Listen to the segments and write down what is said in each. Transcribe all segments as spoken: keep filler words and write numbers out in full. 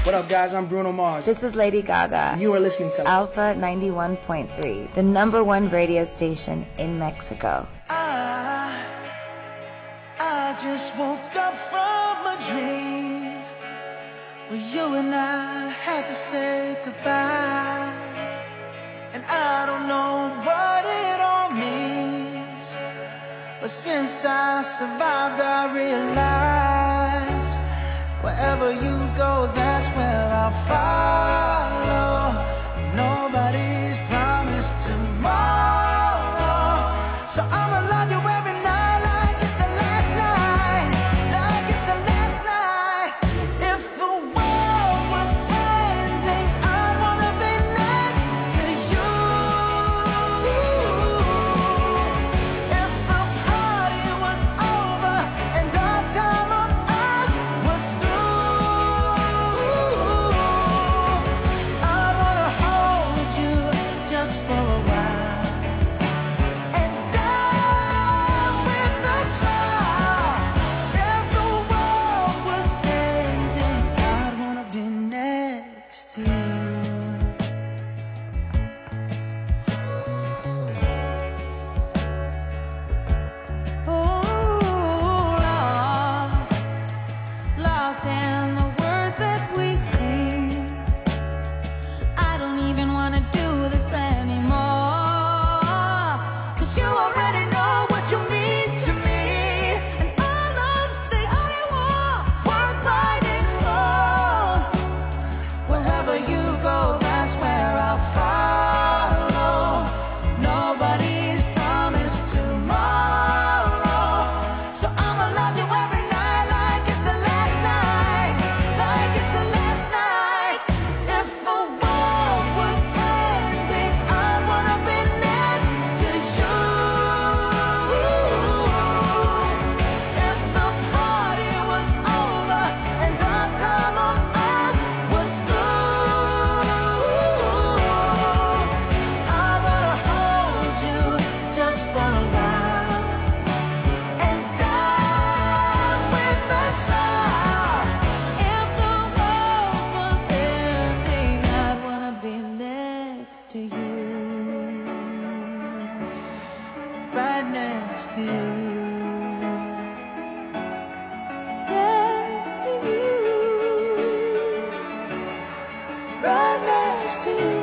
What up, guys? I'm Bruno Mars. This is Lady Gaga. You are listening to Alpha ninety-one point three, the number one radio station in Mexico. I, I just woke up from a dream where you and I had to say goodbye. And I don't know what it all means, but since I survived, I realized wherever you go, that's where I'll follow. Nobody's promised tomorrow, so I'ma love you every night like it's the last night, like it's the last night. If the world was ending, I wanna be next to you. If the party was over and our time on earth was through, I wanna hold you just for a while and die with the smile. If the world was ending, I'd wanna be next to you. Oh, lost, lost in the words that we sing. I don't even wanna do this anymore, 'cause you already know what you mean to me, and all of the other words writing stone. Wherever you go, that's where I'll follow. Nobody's promised tomorrow, so I'ma love you every night like it's the last night, like it's the last night. If the world was ending, I wanna be next to you. If the party was over and our time on earth was through, I wanna hold you just for a while and die with a smile. If the world was ending, I'd wanna be next to you, right next to you, next to you, right next to you.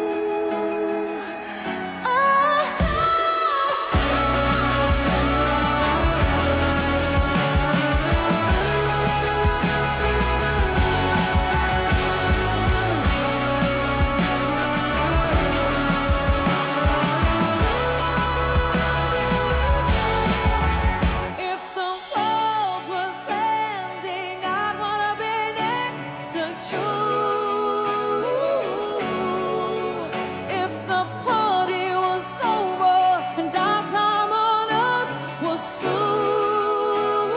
If the world was ending, I'd wanna be next to you. If the party was over and our time on earth was through,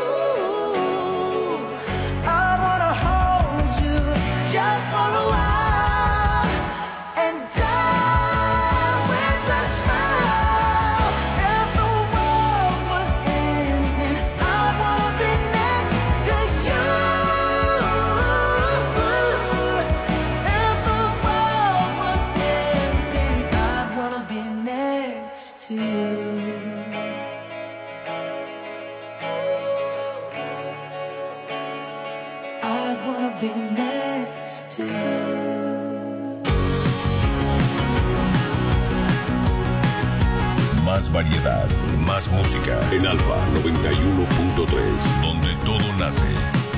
I wanna hold you just for a while and die with a smile. If the world was ending, I wanna be next to you. If the world was ending, I'd wanna be next to you. I'd wanna be next to you. Más variedad, más música. En Alfa noventa y uno punto tres, donde todo nace.